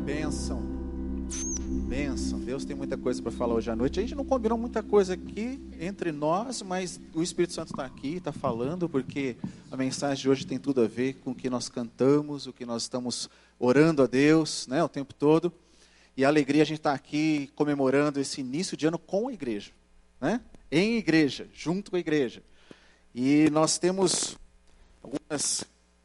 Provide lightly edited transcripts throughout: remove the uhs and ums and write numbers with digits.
Bênção. Bênção. Deus tem muita coisa para falar hoje à noite. A gente não combinou muita coisa aqui entre nós, mas o Espírito Santo está aqui, está falando, porque a mensagem de hoje tem tudo a ver com o que nós cantamos, o que nós estamos orando a Deus, né, o tempo todo. E a alegria a gente está aqui comemorando esse início de ano com a igreja, né? Em igreja, junto com a igreja. E nós temos algumas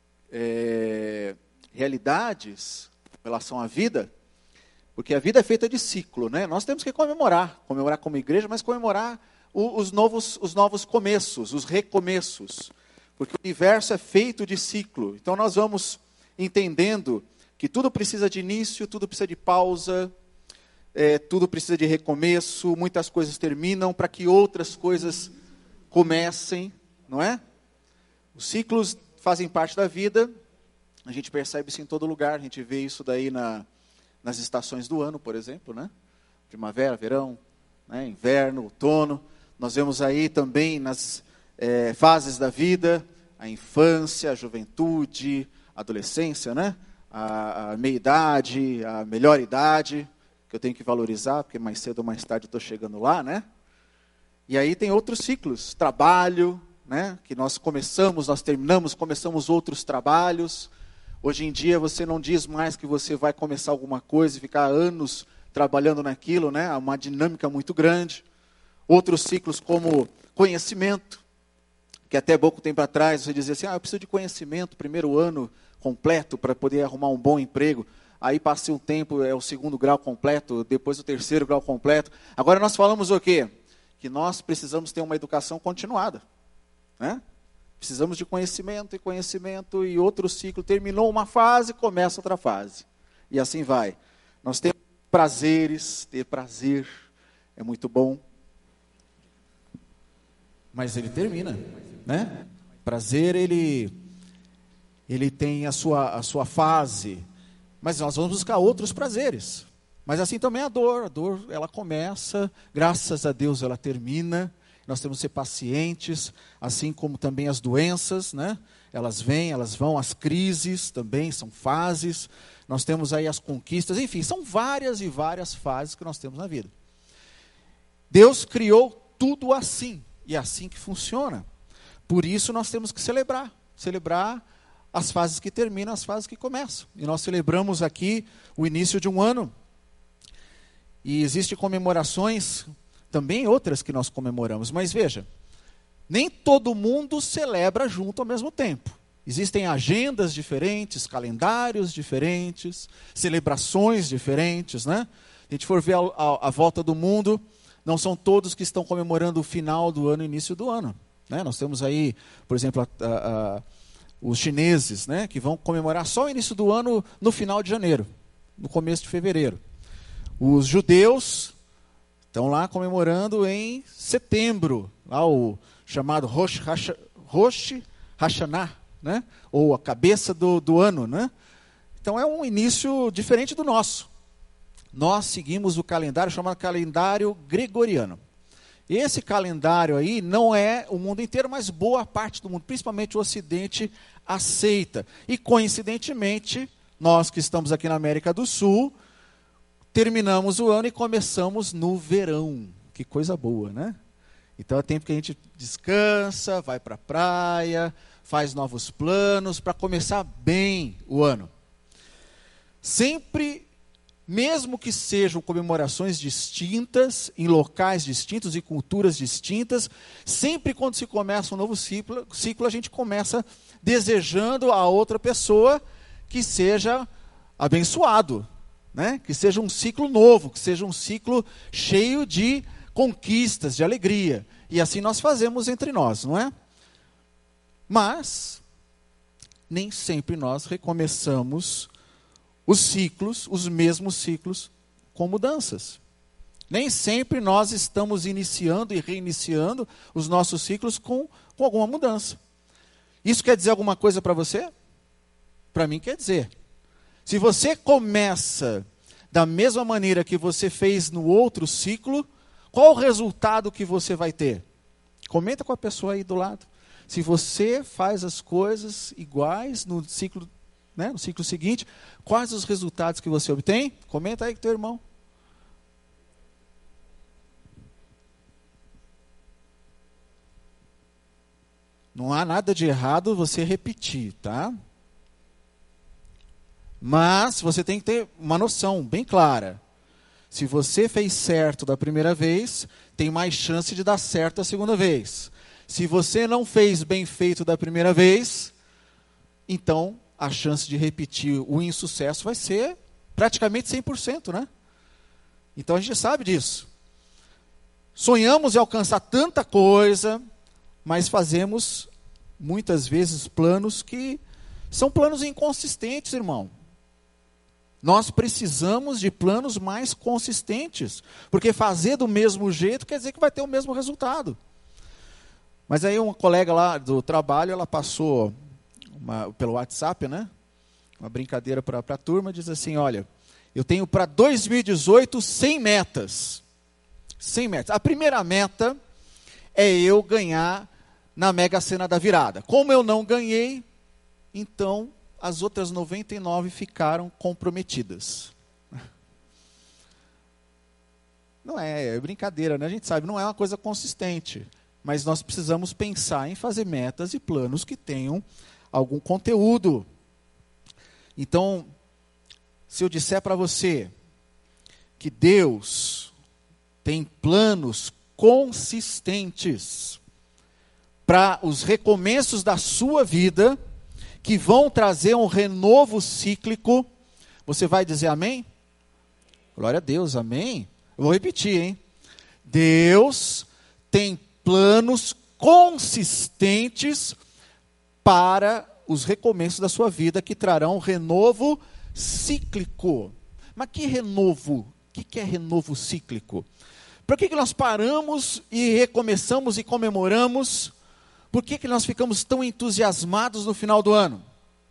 realidades em relação à vida, porque a vida é feita de ciclo, né? Nós temos que comemorar como igreja, mas comemorar os novos começos, os recomeços, porque o universo é feito de ciclo. Então nós vamos entendendo que tudo precisa de início, tudo precisa de pausa, tudo precisa de recomeço, muitas coisas terminam para que outras coisas comecem, não é? Os ciclos fazem parte da vida, a gente percebe isso em todo lugar, a gente vê isso daí nas estações do ano, por exemplo, né? Primavera, verão, né? Inverno, outono. Nós vemos aí também nas fases da vida, a infância, a juventude, a adolescência, né? A meia-idade, a melhor idade, que eu tenho que valorizar, porque mais cedo ou mais tarde eu estou chegando lá, né? E aí tem outros ciclos, trabalho, né? Que nós começamos, nós terminamos, começamos outros trabalhos. Hoje em dia você não diz mais que você vai começar alguma coisa e ficar anos trabalhando naquilo, né? Há uma dinâmica muito grande. Outros ciclos como conhecimento, que até pouco tempo atrás você dizia assim, eu preciso de conhecimento, primeiro ano completo para poder arrumar um bom emprego. Aí passa um tempo, é o segundo grau completo, depois o terceiro grau completo. Agora nós falamos o quê? Que nós precisamos ter uma educação continuada, né? Precisamos de conhecimento e outro ciclo. Terminou uma fase, começa outra fase. E assim vai. Nós temos prazeres, ter prazer é muito bom. Mas ele termina, né? Prazer, ele tem a sua fase. Mas nós vamos buscar outros prazeres. Mas assim também a dor ela começa, graças a Deus ela termina. Nós temos que ser pacientes, assim como também as doenças, né? Elas vêm, elas vão, as crises também são fases. Nós temos aí as conquistas, enfim, são várias e várias fases que nós temos na vida. Deus criou tudo assim, e é assim que funciona. Por isso nós temos que celebrar as fases que terminam, as fases que começam. E nós celebramos aqui o início de um ano. E existem comemorações, também outras que nós comemoramos. Mas veja, nem todo mundo celebra junto ao mesmo tempo. Existem agendas diferentes, calendários diferentes, celebrações diferentes, né? Se a gente for ver a volta do mundo, não são todos que estão comemorando o final do ano e início do ano, né? Nós temos aí, por exemplo, os chineses, né, que vão comemorar só o início do ano no final de janeiro, no começo de fevereiro. Os judeus estão lá comemorando em setembro, lá o chamado Rosh Hashanah, né, ou a cabeça do ano, né? Então é um início diferente do nosso. Nós seguimos o calendário chamado calendário gregoriano. Esse calendário aí não é o mundo inteiro, mas boa parte do mundo, principalmente o Ocidente, aceita. E coincidentemente, nós que estamos aqui na América do Sul, terminamos o ano e começamos no verão. Que coisa boa, né? Então é tempo que a gente descansa, vai para a praia, faz novos planos para começar bem o ano. Sempre, mesmo que sejam comemorações distintas, em locais distintos e culturas distintas, sempre quando se começa um novo ciclo a gente começa desejando a outra pessoa que seja abençoado, né? Que seja um ciclo novo, que seja um ciclo cheio de conquistas, de alegria. E assim nós fazemos entre nós, não é? Mas nem sempre nós recomeçamos os ciclos, os mesmos ciclos, com mudanças. Nem sempre nós estamos iniciando e reiniciando os nossos ciclos com alguma mudança. Isso quer dizer alguma coisa para você? Para mim quer dizer. Se você começa da mesma maneira que você fez no outro ciclo, qual o resultado que você vai ter? Comenta com a pessoa aí do lado. Se você faz as coisas iguais no ciclo né, no ciclo seguinte, quais os resultados que você obtém? Comenta aí com teu irmão. Não há nada de errado você repetir, tá? Mas você tem que ter uma noção bem clara. Se você fez certo da primeira vez, tem mais chance de dar certo a segunda vez. Se você não fez bem feito da primeira vez, então a chance de repetir o insucesso vai ser praticamente 100%, né? Então a gente sabe disso. Sonhamos em alcançar tanta coisa, mas fazemos muitas vezes planos que são planos inconsistentes, irmão. Nós precisamos de planos mais consistentes, porque fazer do mesmo jeito quer dizer que vai ter o mesmo resultado. Mas aí uma colega lá do trabalho, ela passou pelo WhatsApp, né? Uma brincadeira para a turma, diz assim, olha, eu tenho para 2018 100 metas. 100 metas. A primeira meta é eu ganhar na Mega Sena da virada. Como eu não ganhei, então as outras 99 ficaram comprometidas. Não é brincadeira, né? A gente sabe, não é uma coisa consistente. Mas nós precisamos pensar em fazer metas e planos que tenham algum conteúdo. Então, se eu disser para você que Deus tem planos consistentes para os recomeços da sua vida, que vão trazer um renovo cíclico, você vai dizer amém? Glória a Deus, amém? Eu vou repetir, hein? Deus tem planos consistentes para os recomeços da sua vida, que trarão renovo cíclico. Mas que renovo? O que é renovo cíclico? Por que nós paramos e recomeçamos e comemoramos? Por que nós ficamos tão entusiasmados no final do ano?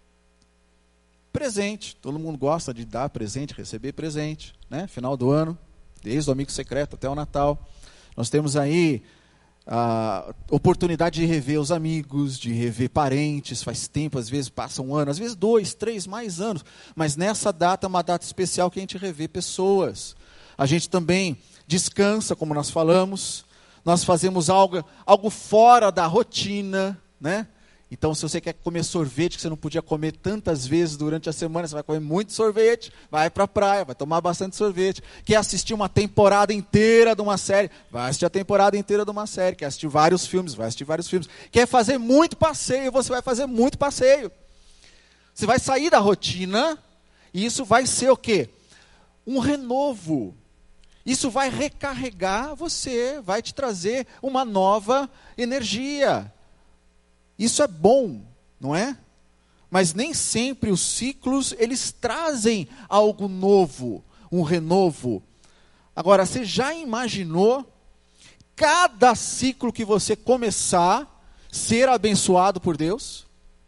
Presente. Todo mundo gosta de dar presente, receber presente, né? Final do ano, desde o amigo secreto até o Natal. Nós temos aí a oportunidade de rever os amigos, de rever parentes. Faz tempo, às vezes passa um ano, às vezes 2, 3, mais anos. Mas nessa data é uma data especial que a gente revê pessoas. A gente também descansa, como nós falamos. Nós fazemos algo fora da rotina, né? Então, se você quer comer sorvete, que você não podia comer tantas vezes durante a semana, você vai comer muito sorvete, vai para a praia, vai tomar bastante sorvete. Quer assistir uma temporada inteira de uma série, vai assistir a temporada inteira de uma série. Quer assistir vários filmes, vai assistir vários filmes. Quer fazer muito passeio, você vai fazer muito passeio. Você vai sair da rotina, e isso vai ser o quê? Um renovo. Isso vai recarregar você, vai te trazer uma nova energia. Isso é bom, não é? Mas nem sempre os ciclos, eles trazem algo novo, um renovo. Agora, você já imaginou cada ciclo que você começar ser abençoado por Deus?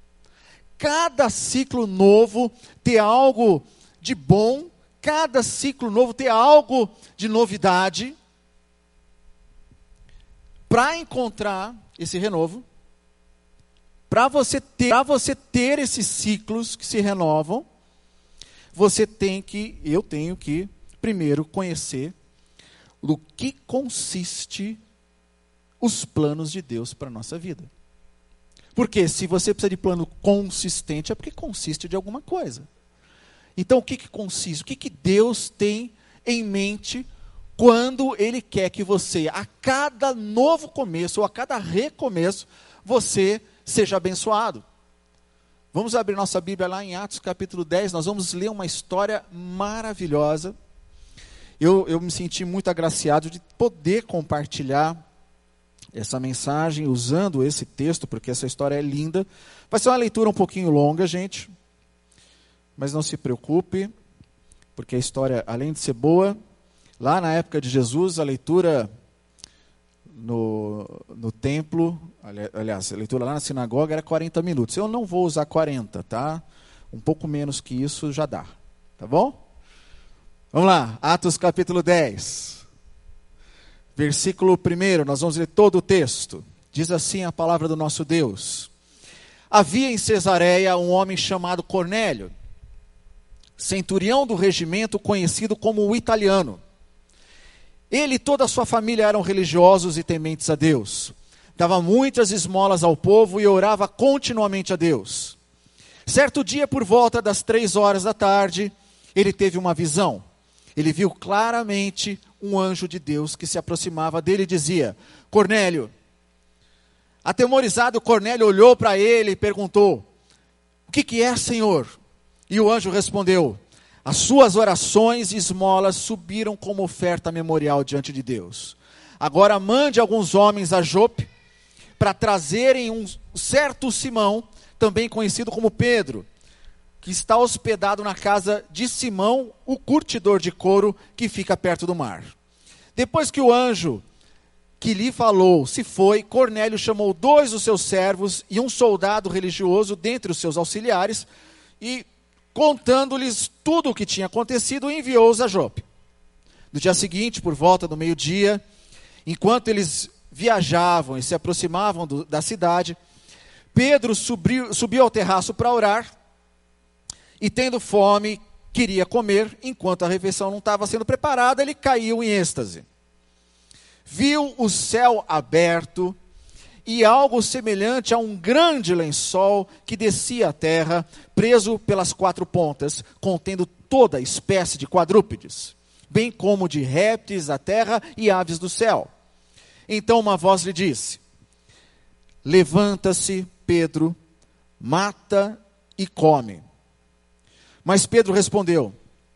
Cada ciclo novo ter algo de bom, cada ciclo novo ter algo de novidade. Para encontrar esse renovo, para você ter esses ciclos que se renovam, eu tenho que primeiro conhecer do que consiste os planos de Deus para a nossa vida. Porque se você precisa de plano consistente, é porque consiste de alguma coisa. Então o que consiste? O que Deus tem em mente quando Ele quer que você, a cada novo começo, ou a cada recomeço, você seja abençoado? Vamos abrir nossa Bíblia lá em Atos capítulo 10, nós vamos ler uma história maravilhosa. Eu me senti muito agraciado de poder compartilhar essa mensagem usando esse texto, porque essa história é linda. Vai ser uma leitura um pouquinho longa, gente, mas não se preocupe, porque a história, além de ser boa, lá na época de Jesus, a leitura no templo, aliás, a leitura lá na sinagoga era 40 minutos. Eu não vou usar 40, tá? Um pouco menos que isso já dá, tá bom? Vamos lá, Atos capítulo 10. Versículo 1, nós vamos ler todo o texto. Diz assim a palavra do nosso Deus. Havia em Cesareia um homem chamado Cornélio, centurião do regimento conhecido como o Italiano. Ele e toda a sua família eram religiosos e tementes a Deus. Dava muitas esmolas ao povo e orava continuamente a Deus. Certo dia, por volta das 3 horas da tarde, ele teve uma visão. Ele viu claramente um anjo de Deus que se aproximava dele e dizia: Cornélio. Atemorizado, Cornélio olhou para ele e perguntou: o que é, Senhor? E o anjo respondeu: as suas orações e esmolas subiram como oferta memorial diante de Deus. Agora mande alguns homens a Jope para trazerem um certo Simão, também conhecido como Pedro, que está hospedado na casa de Simão, o curtidor de couro, que fica perto do mar. Depois que o anjo que lhe falou se foi, Cornélio chamou 2 dos seus servos e um soldado religioso dentre os seus auxiliares e, contando-lhes tudo o que tinha acontecido, enviou-os a Jope. No dia seguinte, por volta do meio-dia, enquanto eles viajavam e se aproximavam da cidade, Pedro subiu ao terraço para orar e, tendo fome, queria comer. Enquanto a refeição não estava sendo preparada, ele caiu em êxtase. Viu o céu aberto e algo semelhante a um grande lençol que descia à terra, preso pelas 4 pontas, contendo toda espécie de quadrúpedes, bem como de répteis da terra e aves do céu. Então uma voz lhe disse: levanta-se, Pedro, mata e come. Mas Pedro respondeu: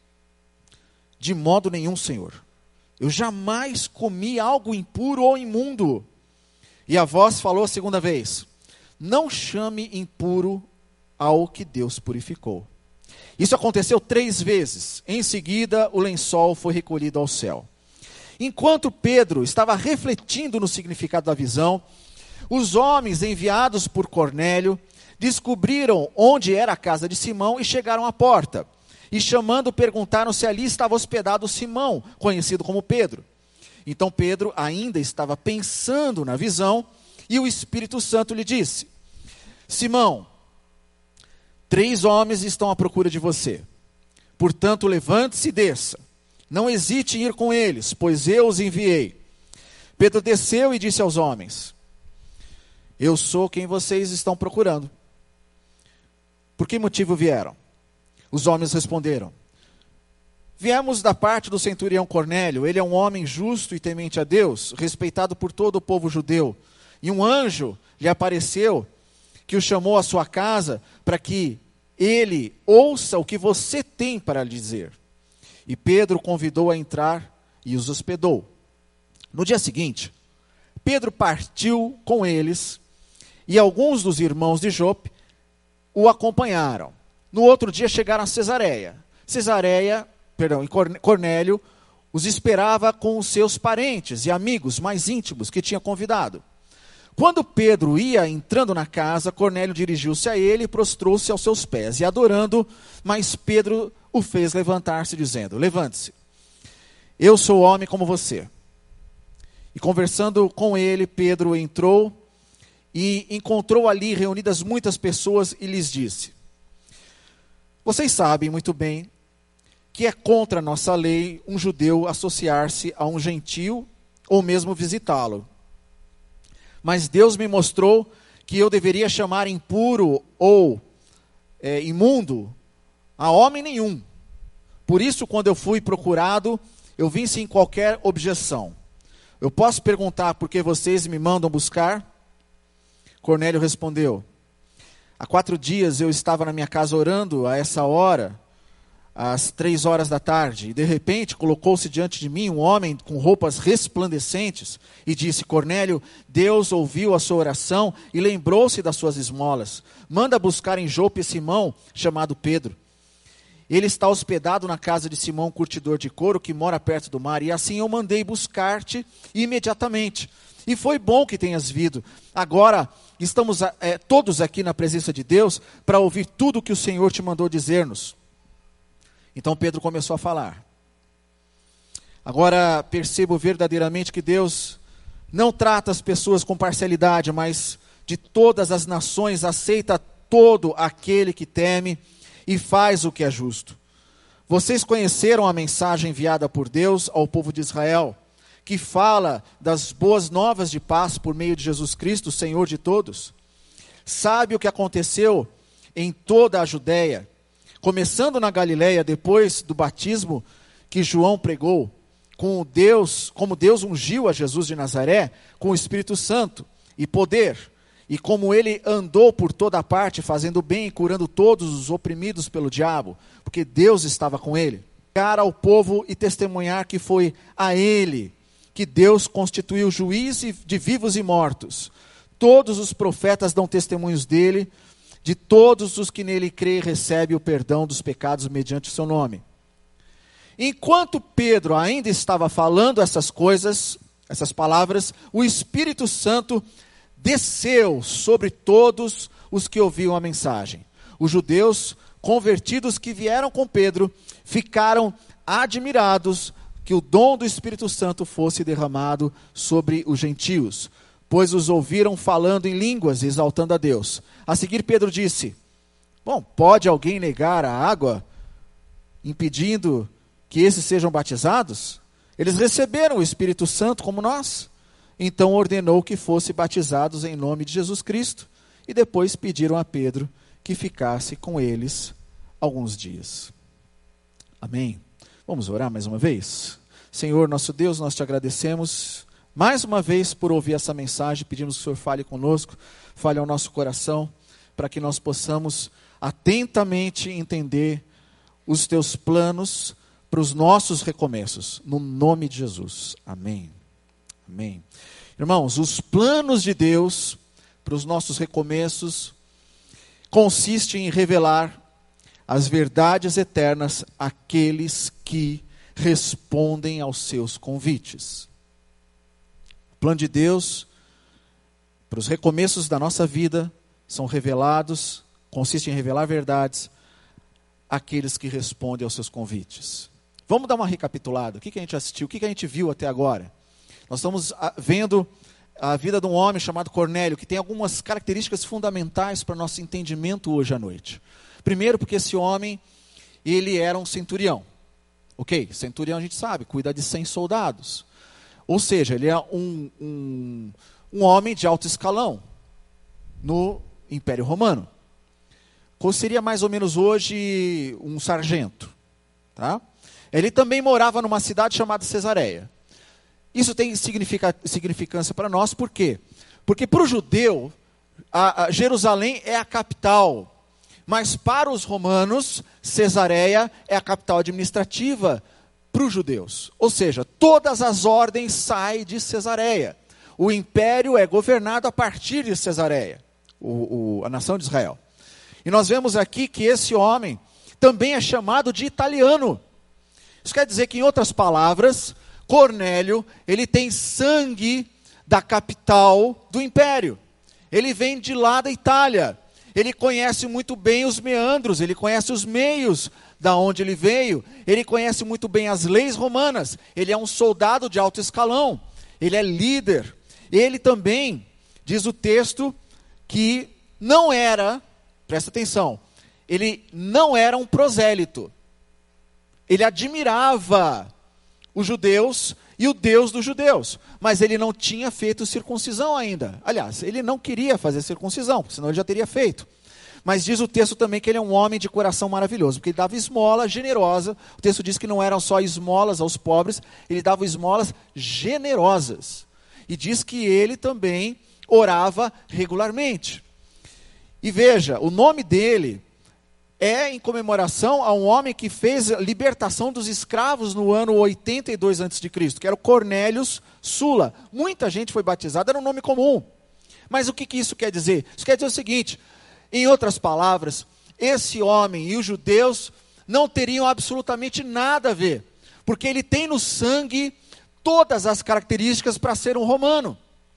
de modo nenhum, Senhor. Eu jamais comi algo impuro ou imundo. E a voz falou a segunda vez: não chame impuro ao que Deus purificou. Isso aconteceu 3 vezes. Em seguida, o lençol foi recolhido ao céu. Enquanto Pedro estava refletindo no significado da visão, os homens enviados por Cornélio descobriram onde era a casa de Simão e chegaram à porta. E chamando, perguntaram se ali estava hospedado Simão, conhecido como Pedro. Então Pedro ainda estava pensando na visão, e o Espírito Santo lhe disse: Simão, 3 homens estão à procura de você. Portanto, levante-se e desça. Não hesite em ir com eles, pois eu os enviei. Pedro desceu e disse aos homens: eu sou quem vocês estão procurando. Por que motivo vieram? Os homens responderam: viemos da parte do centurião Cornélio. Ele é um homem justo e temente a Deus, respeitado por todo o povo judeu. E um anjo lhe apareceu, que o chamou à sua casa, para que ele ouça o que você tem para lhe dizer. E Pedro convidou a entrar e os hospedou. No dia seguinte, Pedro partiu com eles, e alguns dos irmãos de Jope o acompanharam. No outro dia chegaram a Cesareia. Cornélio os esperava com os seus parentes e amigos mais íntimos que tinha convidado. Quando Pedro ia entrando na casa, Cornélio dirigiu-se a ele e prostrou-se aos seus pés, e adorando, mas Pedro o fez levantar-se, dizendo: levante-se, eu sou homem como você. E conversando com ele, Pedro entrou e encontrou ali reunidas muitas pessoas e lhes disse: vocês sabem muito bem que é contra a nossa lei um judeu associar-se a um gentio ou mesmo visitá-lo. Mas Deus me mostrou que eu deveria chamar impuro ou imundo a homem nenhum. Por isso, quando eu fui procurado, eu vim sem qualquer objeção. Eu posso perguntar por que vocês me mandam buscar? Cornélio respondeu: há 4 dias eu estava na minha casa orando a essa hora, às 3 horas da tarde, e de repente colocou-se diante de mim um homem com roupas resplandecentes e disse: Cornélio, Deus ouviu a sua oração e lembrou-se das suas esmolas. Manda buscar em Jope Simão, chamado Pedro. Ele está hospedado na casa de Simão, curtidor de couro, que mora perto do mar. E assim eu mandei buscar-te imediatamente. E foi bom que tenhas vindo. Agora estamos todos aqui na presença de Deus para ouvir tudo o que o Senhor te mandou dizer-nos. Então Pedro começou a falar: agora percebo verdadeiramente que Deus não trata as pessoas com parcialidade, mas de todas as nações, aceita todo aquele que teme e faz o que é justo. Vocês conheceram a mensagem enviada por Deus ao povo de Israel, que fala das boas novas de paz por meio de Jesus Cristo, Senhor de todos. Sabe o que aconteceu em toda a Judéia, começando na Galileia, depois do batismo que João pregou, como Deus ungiu a Jesus de Nazaré com o Espírito Santo e poder, e como ele andou por toda parte, fazendo bem e curando todos os oprimidos pelo diabo, porque Deus estava com ele. Pregar ao povo e testemunhar que foi a ele que Deus constituiu juiz de vivos e mortos. Todos os profetas dão testemunhos dele, de todos os que nele creem recebe o perdão dos pecados mediante o seu nome. Enquanto Pedro ainda estava falando essas coisas, essas palavras, o Espírito Santo desceu sobre todos os que ouviam a mensagem. Os judeus convertidos que vieram com Pedro ficaram admirados que o dom do Espírito Santo fosse derramado sobre os gentios, pois os ouviram falando em línguas, exaltando a Deus. A seguir Pedro disse: bom, pode alguém negar a água, impedindo que esses sejam batizados? Eles receberam o Espírito Santo como nós. Então ordenou que fossem batizados em nome de Jesus Cristo, e depois pediram a Pedro que ficasse com eles alguns dias. Amém. Vamos orar mais uma vez? Senhor, nosso Deus, nós te agradecemos mais uma vez por ouvir essa mensagem. Pedimos que o Senhor fale conosco, fale ao nosso coração, para que nós possamos atentamente entender os teus planos para os nossos recomeços, no nome de Jesus. Amém. Amém. Irmãos, os planos de Deus para os nossos recomeços consistem em revelar as verdades eternas àqueles que respondem aos seus convites. O plano de Deus para os recomeços da nossa vida são revelados, consiste em revelar verdades àqueles que respondem aos seus convites. Vamos dar uma recapitulada. O que a gente assistiu? O que a gente viu até agora? Nós estamos vendo a vida de um homem chamado Cornélio, que tem algumas características fundamentais para nosso entendimento hoje à noite. Primeiro, porque esse homem, ele era um centurião. Ok, centurião a gente sabe, cuida de 100 soldados. Ou seja, ele é um homem de alto escalão no Império Romano. Seria mais ou menos hoje um sargento. Tá? Ele também morava numa cidade chamada Cesareia. Isso tem significância para nós, por quê? Porque para o judeu, Jerusalém é a capital, mas para os romanos, Cesareia é a capital administrativa para os judeus. Ou seja, todas as ordens saem de Cesareia. O império é governado a partir de Cesareia, a nação de Israel. E nós vemos aqui que esse homem também é chamado de italiano. Isso quer dizer que, em outras palavras, Cornélio, ele tem sangue da capital do império. Ele vem de lá da Itália. Ele conhece muito bem os meandros, ele conhece os meios da onde ele veio. Ele conhece muito bem as leis romanas. Ele é um soldado de alto escalão. Ele é líder. Ele também, diz o texto, que não era, presta atenção, ele não era um prosélito. Ele admirava os judeus e o Deus dos judeus, mas ele não tinha feito circuncisão ainda. Aliás, ele não queria fazer circuncisão, senão ele já teria feito. Mas diz o texto também que ele é um homem de coração maravilhoso, porque ele dava esmola generosa. O texto diz que não eram só esmolas aos pobres, ele dava esmolas generosas. E diz que ele também orava regularmente. E veja, o nome dele é em comemoração a um homem que fez a libertação dos escravos no ano 82 a.C., que era o Cornélius Sula. Muita gente foi batizada, era um nome comum. Mas o que isso quer dizer? Isso quer dizer o seguinte, em outras palavras, esse homem e os judeus não teriam absolutamente nada a ver, porque ele tem no sangue todas as características para ser um romano.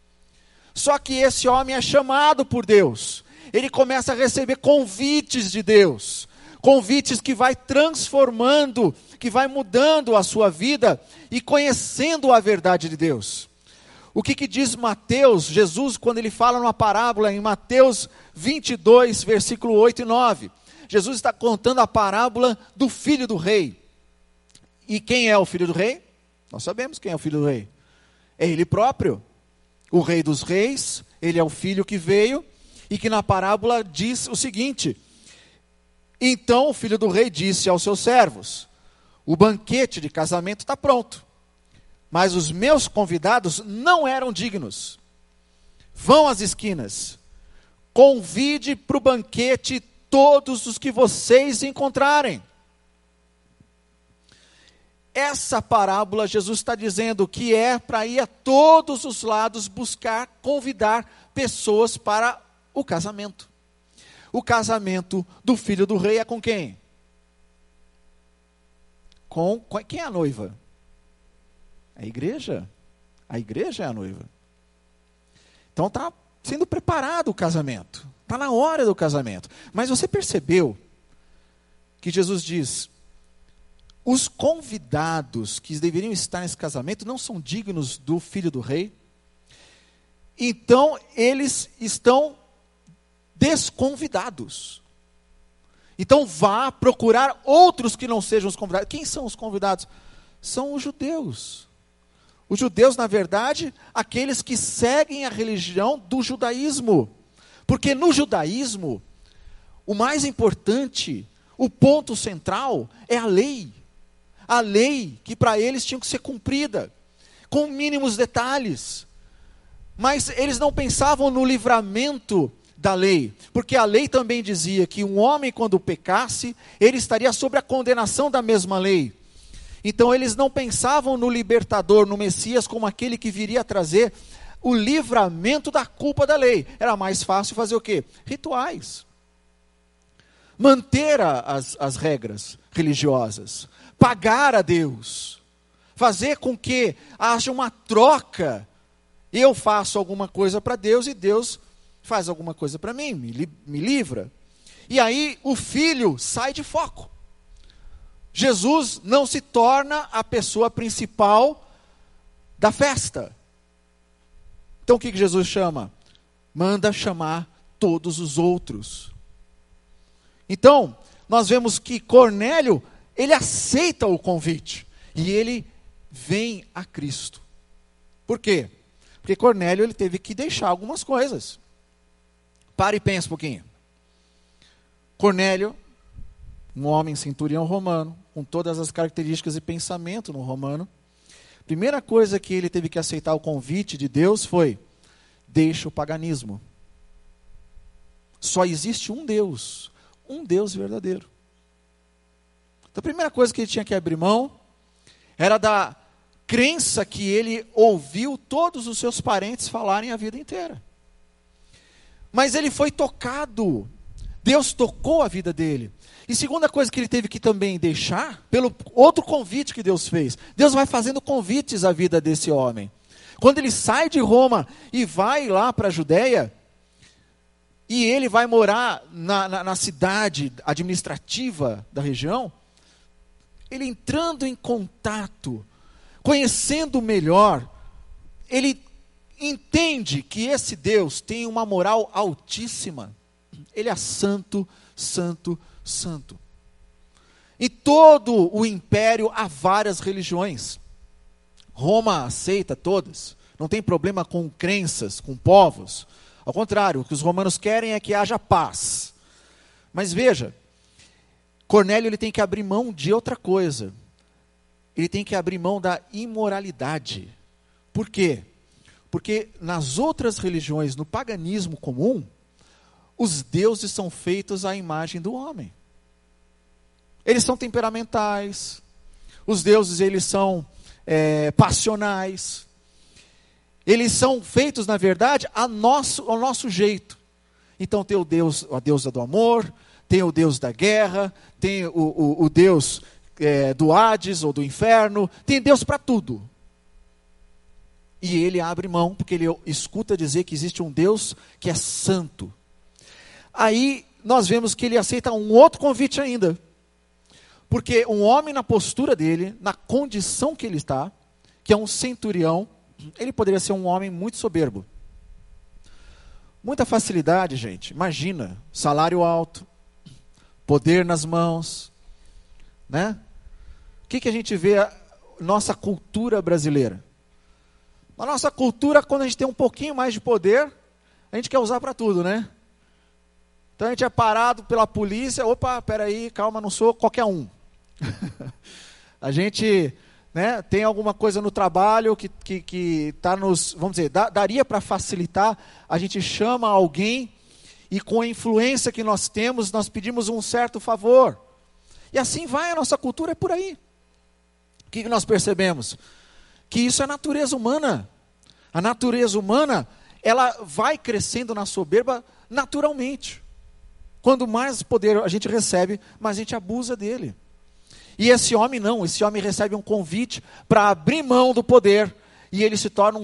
Só que esse homem é chamado por Deus. Ele começa a receber convites de Deus, convites que vai transformando, que vai mudando a sua vida e conhecendo a verdade de Deus. O que diz Mateus, Jesus, quando ele fala numa parábola em Mateus 22, versículo 8 e 9. Jesus está contando a parábola do filho do rei. E quem é o filho do rei? Nós sabemos quem é o filho do rei. É ele próprio, o rei dos reis. Ele é o filho que veio e que na parábola diz o seguinte: então o filho do rei disse aos seus servos: o banquete de casamento está pronto, mas os meus convidados não eram dignos. Vão às esquinas, convide para o banquete todos os que vocês encontrarem. Essa parábola, Jesus está dizendo que é para ir a todos os lados buscar, convidar pessoas para o casamento. O casamento do filho do rei é com quem? Com quem é a noiva? A igreja. A igreja é a noiva. Então está sendo preparado o casamento. Está na hora do casamento. Mas você percebeu que Jesus diz: os convidados que deveriam estar nesse casamento não são dignos do filho do rei? Então eles estão desconvidados. Então vá procurar outros que não sejam os convidados. Quem são os convidados? São os judeus. Os judeus, na verdade, aqueles que seguem a religião do judaísmo. Porque no judaísmo, o mais importante, o ponto central, é a lei. A lei que para eles tinha que ser cumprida, com mínimos detalhes. Mas eles não pensavam no livramento da lei, porque a lei também dizia que um homem, quando pecasse, ele estaria sob a condenação da mesma lei. Então eles não pensavam no libertador, no Messias, como aquele que viria a trazer o livramento da culpa da lei. Era mais fácil fazer o quê? Rituais. Manter as regras religiosas. Pagar a Deus. Fazer com que haja uma troca. Eu faço alguma coisa para Deus e Deus faz alguma coisa para mim, me livra. E aí o filho sai de foco. Jesus não se torna a pessoa principal da festa. Então o que Jesus chama? Manda chamar todos os outros. Então, nós vemos que Cornélio, ele aceita o convite. E ele vem a Cristo. Por quê? Porque Cornélio, ele teve que deixar algumas coisas. Para e pensa um pouquinho. Cornélio, um homem centurião romano, com todas as características e pensamento no romano. Primeira coisa que ele teve que aceitar o convite de Deus foi: deixa o paganismo. Só existe um Deus verdadeiro. Então a primeira coisa que ele tinha que abrir mão era da crença que ele ouviu todos os seus parentes falarem a vida inteira. Mas ele foi tocado. Deus tocou a vida dele. E segunda coisa que ele teve que também deixar, pelo outro convite que Deus fez. Deus vai fazendo convites à vida desse homem. Quando ele sai de Roma e vai lá para a Judéia, e ele vai morar na cidade administrativa da região, ele entrando em contato, conhecendo melhor, ele entende que esse Deus tem uma moral altíssima. Ele é santo, santo, santo. Em todo o império há várias religiões. Roma aceita todas. Não tem problema com crenças, com povos. Ao contrário, o que os romanos querem é que haja paz. Mas veja, Cornélio ele tem que abrir mão de outra coisa. Ele tem que abrir mão da imoralidade. Por quê? Porque nas outras religiões, no paganismo comum, os deuses são feitos à imagem do homem. Eles são temperamentais. Os deuses, eles são passionais. Eles são feitos, na verdade, ao nosso jeito. Então tem o Deus, a deusa do amor, tem o Deus da guerra, tem o Deus do Hades ou do inferno, tem Deus para tudo. E ele abre mão, porque ele escuta dizer que existe um Deus que é santo. Aí nós vemos que ele aceita um outro convite ainda. Porque um homem na postura dele, na condição que ele está, que é um centurião, ele poderia ser um homem muito soberbo. Muita facilidade, gente. Imagina, salário alto, poder nas mãos, né? O que a gente vê nossa cultura brasileira? Na nossa cultura, quando a gente tem um pouquinho mais de poder, a gente quer usar para tudo, né? Então a gente é parado pela polícia, opa, peraí, calma, não sou qualquer um. A gente, né, tem alguma coisa no trabalho que tá nos, vamos dizer, daria para facilitar, a gente chama alguém e com a influência que nós temos, nós pedimos um certo favor. E assim vai, a nossa cultura é por aí. O que nós percebemos? Que isso é natureza humana. A natureza humana, ela vai crescendo na soberba naturalmente. Quando mais poder a gente recebe, mais a gente abusa dele. E esse homem não, esse homem recebe um convite para abrir mão do poder, e ele se torna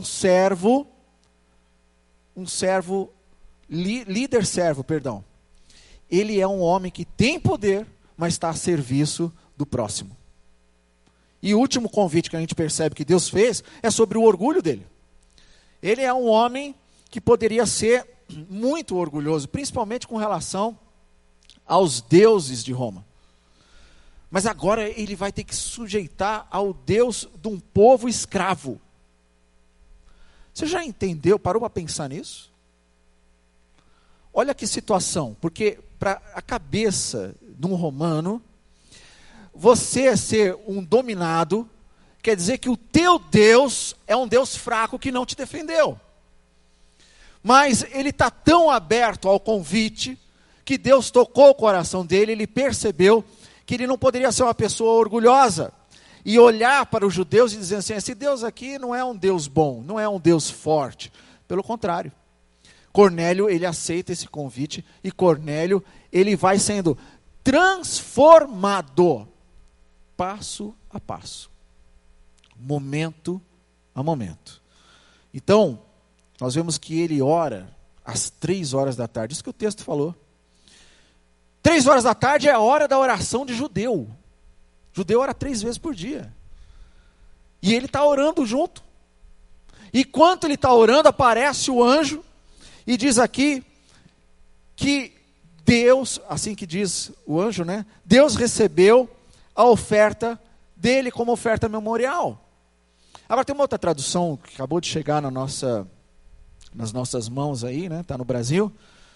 líder servo, perdão. Ele é um homem que tem poder, mas está a serviço do próximo. E o último convite que a gente percebe que Deus fez é sobre o orgulho dele. Ele é um homem que poderia ser muito orgulhoso, principalmente com relação aos deuses de Roma. Mas agora ele vai ter que sujeitar ao Deus de um povo escravo. Você já entendeu, parou para pensar nisso? Olha que situação, porque para a cabeça de um romano, você ser um dominado, quer dizer que o teu Deus é um Deus fraco que não te defendeu. Mas ele está tão aberto ao convite, que Deus tocou o coração dele, ele percebeu que ele não poderia ser uma pessoa orgulhosa, e olhar para os judeus e dizer assim, esse Deus aqui não é um Deus bom, não é um Deus forte. Pelo contrário, Cornélio, ele aceita esse convite, e Cornélio, ele vai sendo transformado, passo a passo, momento a momento. Então, nós vemos que ele ora às 3 horas da tarde, isso que o texto falou. 3 horas da tarde é a hora da oração de judeu. Judeu ora 3 vezes por dia. E ele está orando junto. E enquanto ele está orando, aparece o anjo e diz aqui que Deus, assim que diz o anjo, né? Deus recebeu a oferta dele como oferta memorial. Agora tem uma outra tradução que acabou de chegar nas nossas mãos aí, né? Está no Brasil,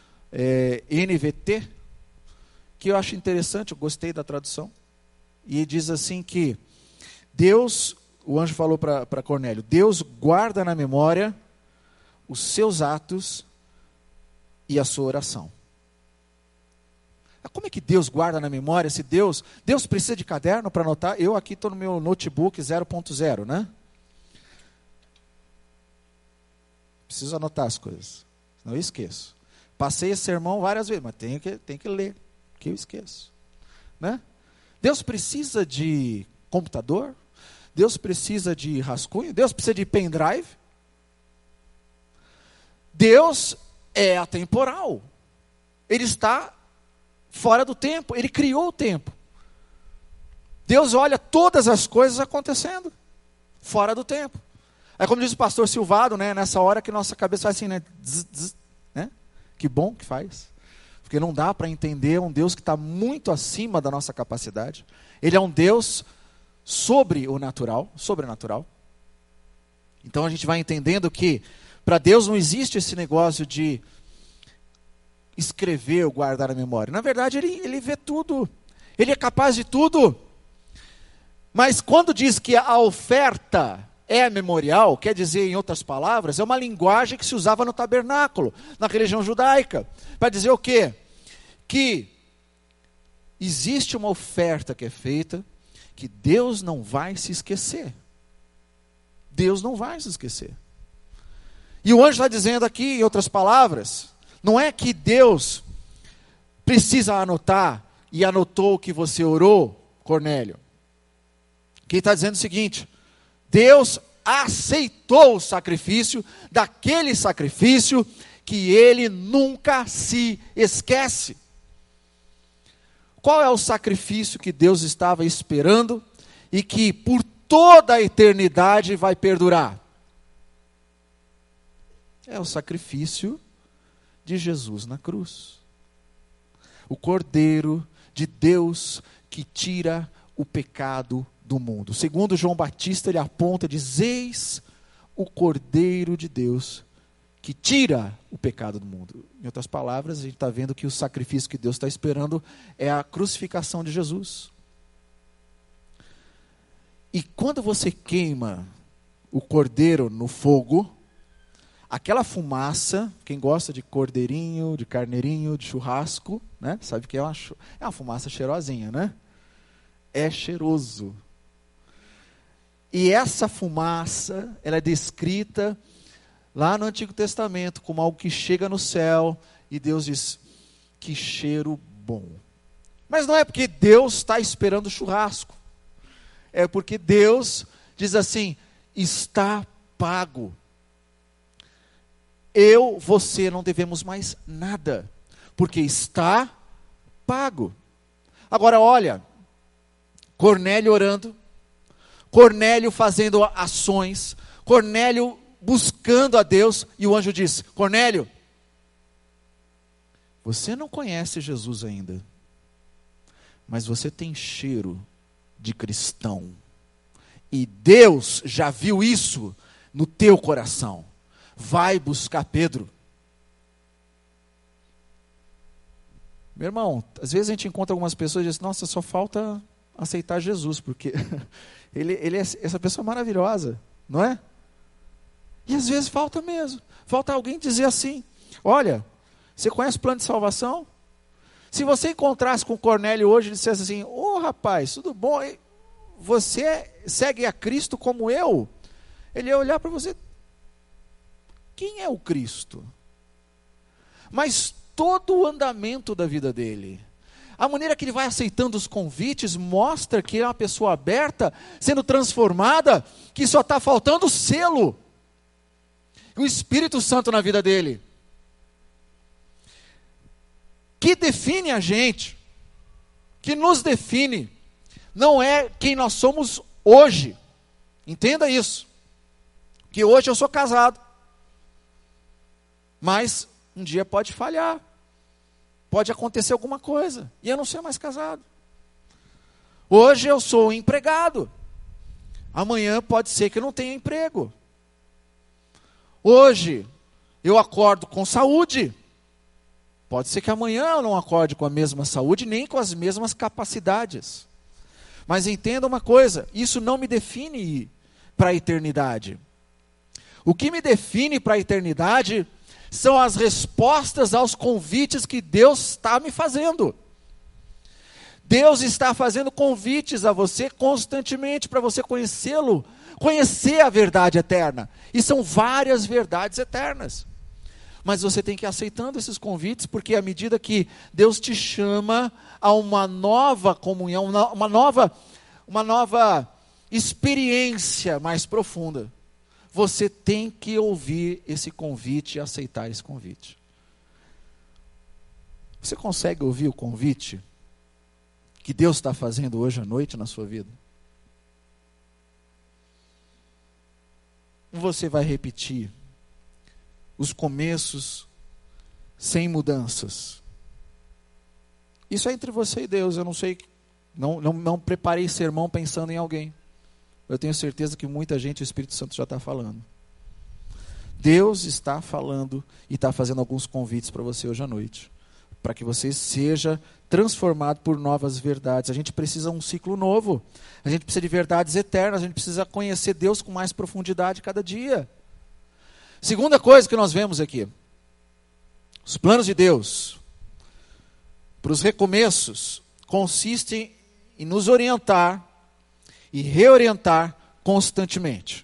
NVT, que eu acho interessante, eu gostei da tradução. E diz assim que Deus, o anjo falou para Cornélio, Deus guarda na memória os seus atos e a sua oração. Como é que Deus guarda na memória? Se Deus precisa de caderno para anotar? Eu aqui estou no meu notebook 0.0, né? Preciso anotar as coisas, senão eu esqueço. Passei esse sermão várias vezes, mas tenho que ler, que eu esqueço, né? Deus precisa de computador? Deus precisa de rascunho? Deus precisa de pendrive? Deus é atemporal. Ele está fora do tempo. Ele criou o tempo. Deus olha todas as coisas acontecendo fora do tempo. É como diz o pastor Silvado, né? Nessa hora que nossa cabeça faz assim, né? Zzz, zzz, né? Que bom que faz. Porque não dá para entender um Deus que está muito acima da nossa capacidade. Ele é um Deus sobrenatural. Então a gente vai entendendo que para Deus não existe esse negócio de escrever ou guardar a memória. Na verdade, ele vê tudo. Ele é capaz de tudo. Mas quando diz que a oferta é memorial, quer dizer, em outras palavras, é uma linguagem que se usava no tabernáculo, na religião judaica. Para dizer o quê? Que existe uma oferta que é feita, que Deus não vai se esquecer. Deus não vai se esquecer. E o anjo está dizendo aqui, em outras palavras, não é que Deus precisa anotar, e anotou o que você orou, Cornélio. Quem está dizendo o seguinte, Deus aceitou o sacrifício, daquele sacrifício que ele nunca se esquece. Qual é o sacrifício que Deus estava esperando e que por toda a eternidade vai perdurar? É o sacrifício de Jesus na cruz. O Cordeiro de Deus que tira o pecado do mundo. Segundo João Batista, ele aponta, diz: eis o Cordeiro de Deus que tira o pecado do mundo. Em outras palavras, a gente está vendo que o sacrifício que Deus está esperando é a crucificação de Jesus. E quando você queima o cordeiro no fogo, aquela fumaça, quem gosta de cordeirinho, de carneirinho, de churrasco, né? Sabe que é uma fumaça cheirosinha, né? É cheiroso. E essa fumaça, ela é descrita lá no Antigo Testamento como algo que chega no céu e Deus diz: que cheiro bom. Mas não é porque Deus está esperando churrasco. É porque Deus diz assim: está pago. Você não devemos mais nada, porque está pago. Agora olha, Cornélio orando, Cornélio fazendo ações, Cornélio buscando a Deus, e o anjo diz: Cornélio, você não conhece Jesus ainda, mas você tem cheiro de cristão, e Deus já viu isso no teu coração. Vai buscar Pedro. Meu irmão, às vezes a gente encontra algumas pessoas e diz: nossa, só falta aceitar Jesus, porque ele é essa pessoa maravilhosa, não é? E às vezes falta mesmo. Falta alguém dizer assim: olha, você conhece o plano de salvação? Se você encontrasse com Cornélio hoje e dissesse assim: ô rapaz, tudo bom? Você segue a Cristo como eu? Ele ia olhar para você: quem é o Cristo? Mas todo o andamento da vida dele, a maneira que ele vai aceitando os convites, mostra que é uma pessoa aberta, sendo transformada, que só está faltando o selo, o Espírito Santo na vida dele. Que define a gente, que nos define, não é quem nós somos hoje. Entenda isso. Que hoje eu sou casado, mas um dia pode falhar, pode acontecer alguma coisa, e eu não ser mais casado. Hoje eu sou empregado, amanhã pode ser que eu não tenha emprego. Hoje eu acordo com saúde, pode ser que amanhã eu não acorde com a mesma saúde, nem com as mesmas capacidades. Mas entenda uma coisa, isso não me define para a eternidade. O que me define para a eternidade são as respostas aos convites que Deus está me fazendo. Deus está fazendo convites a você constantemente para você conhecê-lo, conhecer a verdade eterna. E são várias verdades eternas. Mas você tem que ir aceitando esses convites, porque à medida que Deus te chama a uma nova comunhão, uma nova experiência mais profunda, você tem que ouvir esse convite e aceitar esse convite. Você consegue ouvir o convite que Deus está fazendo hoje à noite na sua vida? Você vai repetir os começos sem mudanças? Isso é entre você e Deus. Eu não sei, não preparei sermão pensando em alguém. Eu tenho certeza que muita gente, o Espírito Santo já está falando. Deus está falando e está fazendo alguns convites para você hoje à noite, para que você seja transformado por novas verdades. A gente precisa de um ciclo novo, a gente precisa de verdades eternas, a gente precisa conhecer Deus com mais profundidade cada dia. Segunda coisa que nós vemos aqui, os planos de Deus para os recomeços consistem em nos orientar e reorientar constantemente.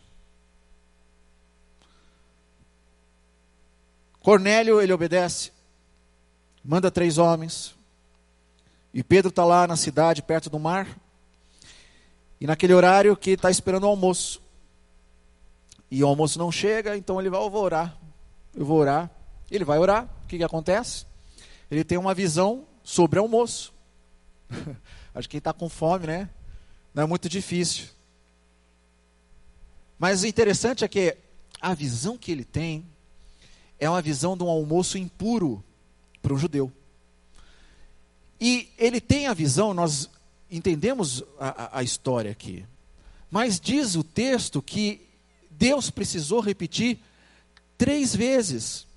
Cornélio, ele obedece, manda 3 homens, e Pedro está lá na cidade, perto do mar, e naquele horário que está esperando o almoço, e o almoço não chega, então ele vai: eu vou orar, ele vai orar. O que acontece? Ele tem uma visão sobre almoço. Acho que quem está com fome, né? Não é muito difícil. Mas o interessante é que a visão que ele tem é uma visão de um almoço impuro para um judeu. E ele tem a visão, nós entendemos a história aqui, mas diz o texto que Deus precisou repetir 3 vezes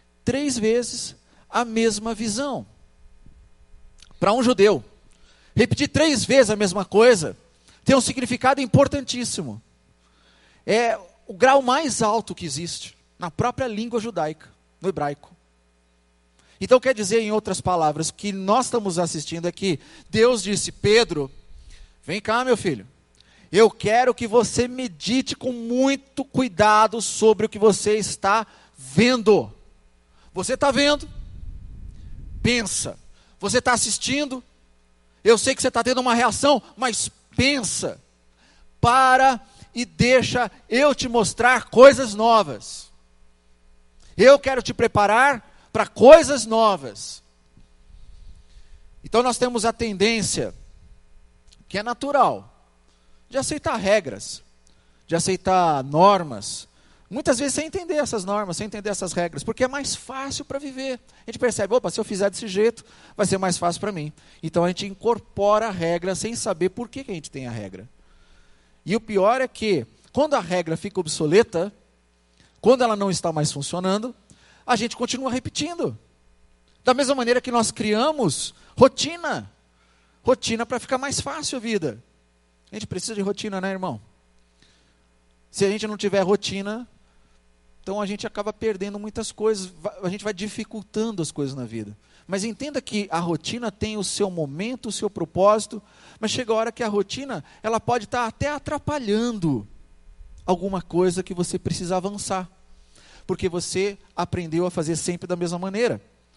a mesma visão. Para um judeu, repetir 3 vezes a mesma coisa tem um significado importantíssimo. É o grau mais alto que existe na própria língua judaica, no hebraico. Então quer dizer, em outras palavras, o que nós estamos assistindo é que Deus disse: Pedro, vem cá, meu filho, eu quero que você medite com muito cuidado sobre o que você está vendo. Você está vendo? Pensa. Você está assistindo? Eu sei que você está tendo uma reação, mas pensa. Para e deixa eu te mostrar coisas novas. Eu quero te preparar para coisas novas. Então nós temos a tendência, que é natural, de aceitar regras, de aceitar normas, muitas vezes sem entender essas normas, sem entender essas regras, porque é mais fácil para viver. A gente percebe, opa, se eu fizer desse jeito, vai ser mais fácil para mim. Então a gente incorpora a regra sem saber por que a gente tem a regra. E o pior é que, quando a regra fica obsoleta, quando ela não está mais funcionando, a gente continua repetindo. Da mesma maneira que nós criamos rotina para ficar mais fácil a vida. A gente precisa de rotina, né, irmão? Se a gente não tiver rotina, então a gente acaba perdendo muitas coisas, a gente vai dificultando as coisas na vida. Mas entenda que a rotina tem o seu momento, o seu propósito, mas chega a hora que a rotina, ela pode estar até atrapalhando alguma coisa que você precisa avançar, porque você aprendeu a fazer sempre da mesma maneira.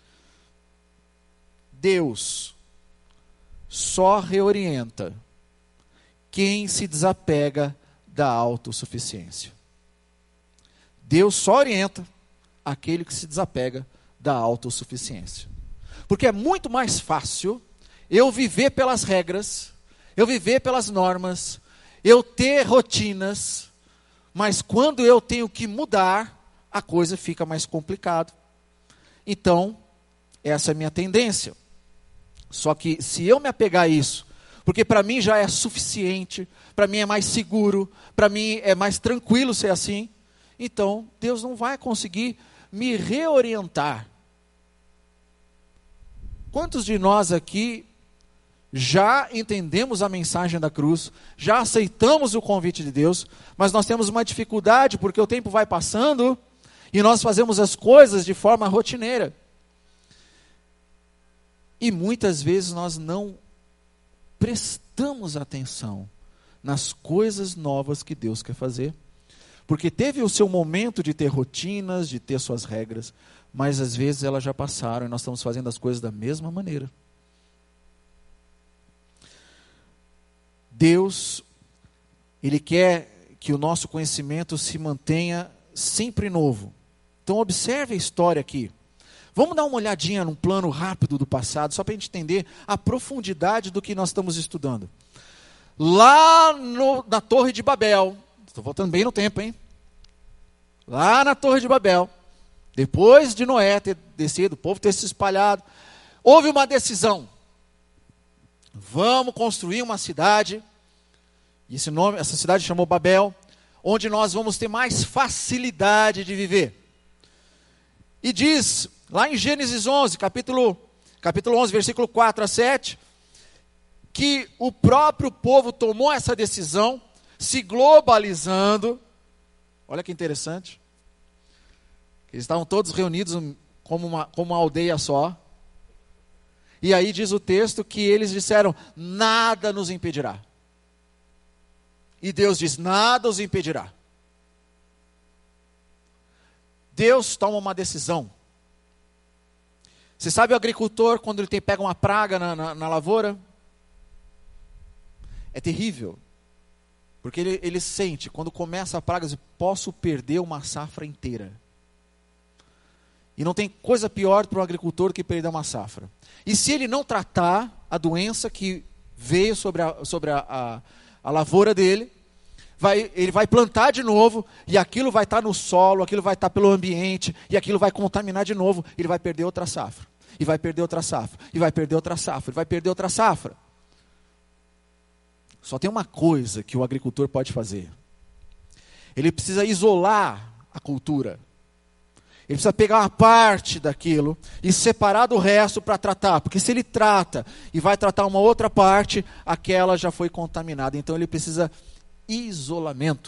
Deus só reorienta quem se desapega da autossuficiência. Deus só orienta aquele que se desapega da autossuficiência. Porque é muito mais fácil eu viver pelas regras, eu viver pelas normas, eu ter rotinas, mas quando eu tenho que mudar, a coisa fica mais complicada. Então, essa é a minha tendência. Só que se eu me apegar a isso, porque para mim já é suficiente, para mim é mais seguro, para mim é mais tranquilo ser assim, então Deus não vai conseguir me reorientar. Quantos de nós aqui já entendemos a mensagem da cruz, já aceitamos o convite de Deus, mas nós temos uma dificuldade porque o tempo vai passando e nós fazemos as coisas de forma rotineira. E muitas vezes nós não prestamos atenção nas coisas novas que Deus quer fazer, porque teve o seu momento de ter rotinas, de ter suas regras, mas às vezes elas já passaram e nós estamos fazendo as coisas da mesma maneira. Deus, Ele quer que o nosso conhecimento se mantenha sempre novo. Então observe a história aqui. Vamos dar uma olhadinha num plano rápido do passado, só para a gente entender a profundidade do que nós estamos estudando. Lá na Torre de Babel, estou voltando bem no tempo, hein? Lá na Torre de Babel, depois de Noé ter descido, o povo ter se espalhado, houve uma decisão. Vamos construir uma cidade, e essa cidade chamou Babel, onde nós vamos ter mais facilidade de viver. E diz, lá em Gênesis 11, capítulo 11, versículo 4 a 7, que o próprio povo tomou essa decisão, se globalizando. Olha que interessante. Eles estavam todos reunidos como uma aldeia só. E aí diz o texto que eles disseram, nada nos impedirá. E Deus diz, nada os impedirá. Deus toma uma decisão. Você sabe o agricultor, quando ele pega uma praga na lavoura? É terrível. Porque ele sente, quando começa a praga, ele diz, posso perder uma safra inteira. E não tem coisa pior para o agricultor que perder uma safra. E se ele não tratar a doença que veio sobre a lavoura dele, ele vai plantar de novo, e aquilo vai estar no solo, aquilo vai estar pelo ambiente, e aquilo vai contaminar de novo, ele vai perder outra safra, e vai perder outra safra, e vai perder outra safra, e vai perder outra safra. Só tem uma coisa que o agricultor pode fazer. Ele precisa isolar a cultura. Ele precisa pegar uma parte daquilo e separar do resto para tratar. Porque se ele trata e vai tratar uma outra parte, aquela já foi contaminada. Então ele precisa isolamento.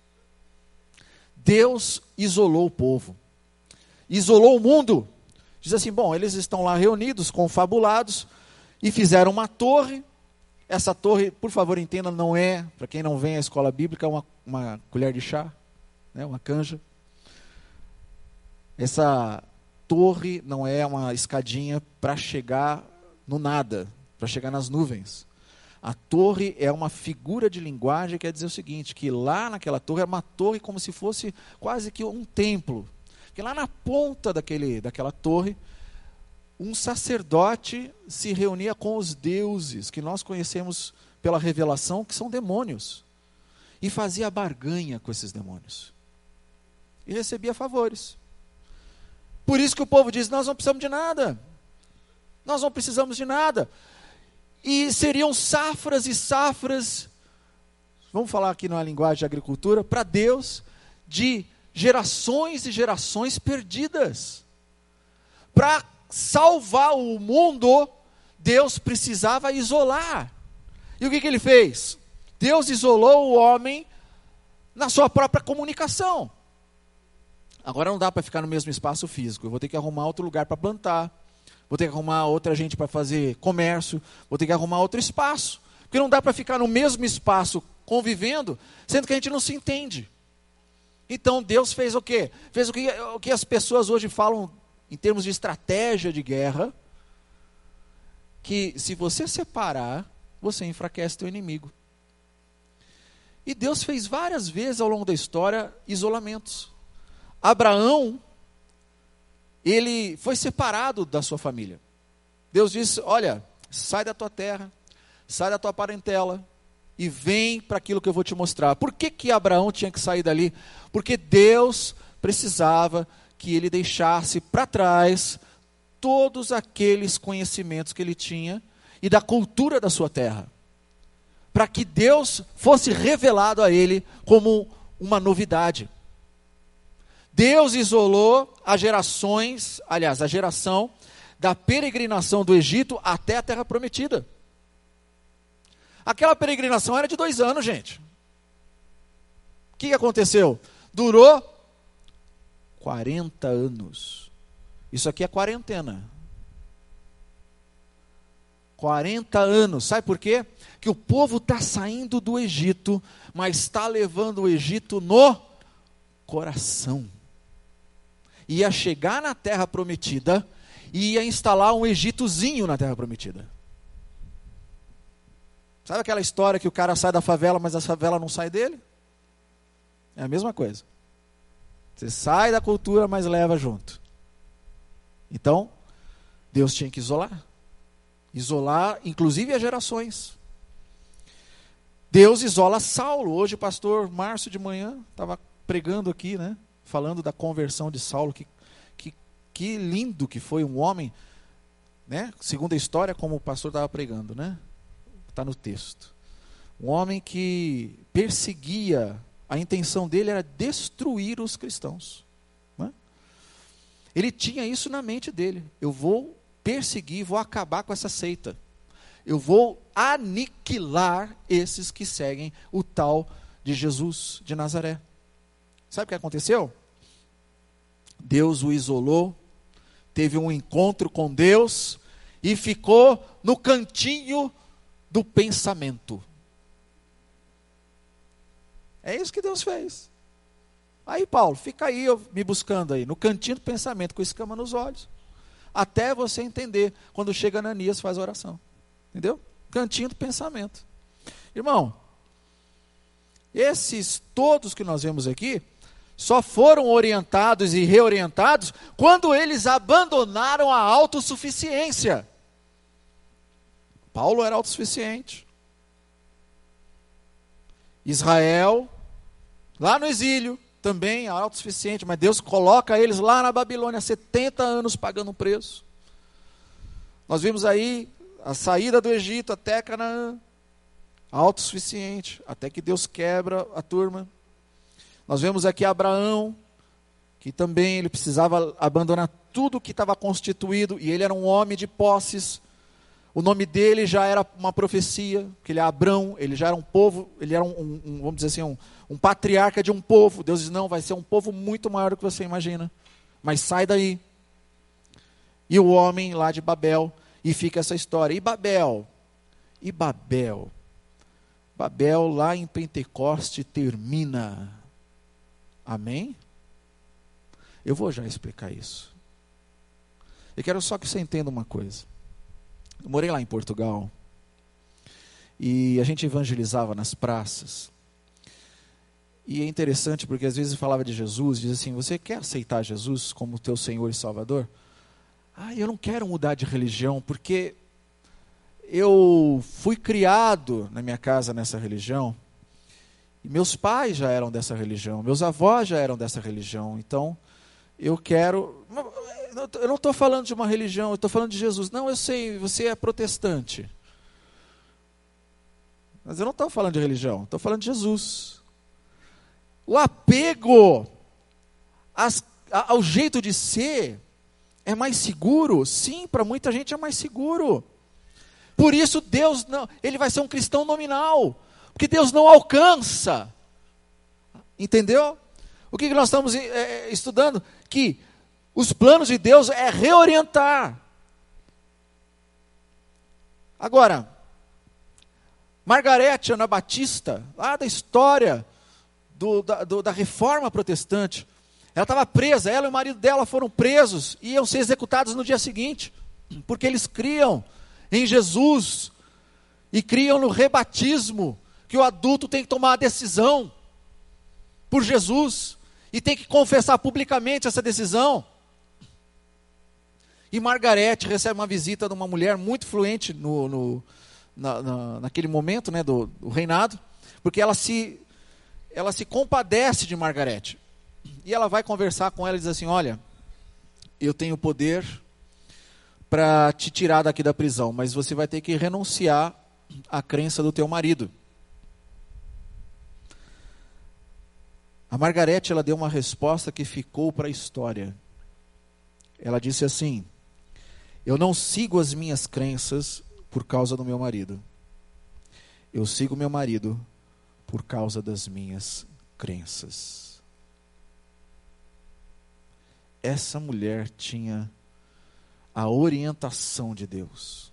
Deus isolou o povo. Isolou o mundo. Diz assim, bom, eles estão lá reunidos, confabulados, e fizeram uma torre. Essa torre, por favor, entenda, não é, para quem não vem à escola bíblica, uma colher de chá, né, uma canja. Essa torre não é uma escadinha para chegar no nada, para chegar nas nuvens. A torre é uma figura de linguagem que quer dizer o seguinte, que lá naquela torre é uma torre como se fosse quase que um templo. Porque lá na ponta daquela torre, um sacerdote se reunia com os deuses, que nós conhecemos pela revelação, que são demônios. E fazia barganha com esses demônios. E recebia favores. Por isso que o povo diz, nós não precisamos de nada. Nós não precisamos de nada. E seriam safras e safras, vamos falar aqui numa linguagem de agricultura, para Deus, de gerações e gerações perdidas. Para salvar o mundo, Deus precisava isolar. E o que ele fez? Deus isolou o homem na sua própria comunicação. Agora não dá para ficar no mesmo espaço físico. Eu vou ter que arrumar outro lugar para plantar. Vou ter que arrumar outra gente para fazer comércio. Vou ter que arrumar outro espaço. Porque não dá para ficar no mesmo espaço convivendo, sendo que a gente não se entende. Então Deus fez o quê? Fez o que as pessoas hoje falam em termos de estratégia de guerra. Que se você separar, você enfraquece teu inimigo. E Deus fez várias vezes ao longo da história isolamentos. Abraão, ele foi separado da sua família. Deus disse, olha, sai da tua terra, sai da tua parentela e vem para aquilo que eu vou te mostrar. Por que Abraão tinha que sair dali? Porque Deus precisava que ele deixasse para trás todos aqueles conhecimentos que ele tinha e da cultura da sua terra. Para que Deus fosse revelado a ele como uma novidade. Deus isolou as gerações, aliás, a geração da peregrinação do Egito até a Terra Prometida. Aquela peregrinação era de 2 anos, gente. O que aconteceu? Durou 40 anos. Isso aqui é quarentena. 40 anos. Sabe por quê? Que o povo está saindo do Egito, mas está levando o Egito no coração. Ia chegar na Terra Prometida e ia instalar um Egitozinho na Terra Prometida. Sabe aquela história que o cara sai da favela, mas a favela não sai dele? É a mesma coisa. Você sai da cultura, mas leva junto. Então, Deus tinha que isolar. Isolar, inclusive, as gerações. Deus isola Saulo. Hoje o pastor Márcio de manhã estava pregando aqui, né? Falando da conversão de Saulo, que lindo que foi um homem, né? Segundo a história, como o pastor estava pregando, né? Está no texto. Um homem que perseguia, a intenção dele era destruir os cristãos. Né? Ele tinha isso na mente dele. Eu vou perseguir, vou acabar com essa seita. Eu vou aniquilar esses que seguem o tal de Jesus de Nazaré. Sabe o que aconteceu? Deus o isolou, teve um encontro com Deus e ficou no cantinho do pensamento. É isso que Deus fez. Aí Paulo, fica aí me buscando aí, no cantinho do pensamento, com escama nos olhos, até você entender, quando chega Ananias faz a oração. Entendeu? Cantinho do pensamento. Irmão, esses todos que nós vemos aqui, só foram orientados e reorientados quando eles abandonaram a autossuficiência. Paulo era autossuficiente. Israel, lá no exílio, também autossuficiente, mas Deus coloca eles lá na Babilônia, 70 anos pagando um preço. Nós vimos aí a saída do Egito até Canaã, autossuficiente, até que Deus quebra a turma. Nós vemos aqui Abraão, que também ele precisava abandonar tudo que estava constituído, e ele era um homem de posses. O nome dele já era uma profecia, que ele é Abrão, ele já era um povo, ele era vamos dizer assim, um patriarca de um povo. Deus diz, não, vai ser um povo muito maior do que você imagina, mas sai daí. E o homem lá de Babel, e fica essa história. E Babel, Babel lá em Pentecoste termina. Amém? Eu vou já explicar isso. Eu quero só que você entenda uma coisa. Eu morei lá em Portugal, e a gente evangelizava nas praças. E é interessante porque às vezes falava de Jesus, diz assim, você quer aceitar Jesus como teu Senhor e Salvador? Eu não quero mudar de religião, porque eu fui criado na minha casa nessa religião, e meus pais já eram dessa religião, meus avós já eram dessa religião, então eu quero... Eu não estou falando de uma religião, eu estou falando de Jesus. Não, eu sei, você é protestante. Mas eu não estou falando de religião, estou falando de Jesus. O apego ao jeito de ser é mais seguro? Sim, para muita gente é mais seguro. Por isso Deus não, ele vai ser um cristão nominal, porque Deus não alcança. Entendeu? O que nós estamos estudando? Que os planos de Deus é reorientar. Agora, Margarete Anabatista, lá da história da reforma protestante, ela estava presa, ela e o marido dela foram presos, e iam ser executados no dia seguinte, porque eles criam em Jesus, e criam no rebatismo, que o adulto tem que tomar a decisão por Jesus, e tem que confessar publicamente essa decisão. E Margarete recebe uma visita de uma mulher muito influente naquele momento, né, do reinado, porque ela se compadece de Margarete. E ela vai conversar com ela e diz assim, olha, eu tenho poder para te tirar daqui da prisão, mas você vai ter que renunciar à crença do teu marido. A Margarete, ela deu uma resposta que ficou para a história. Ela disse assim, eu não sigo as minhas crenças por causa do meu marido. Eu sigo meu marido por causa das minhas crenças. Essa mulher tinha a orientação de Deus.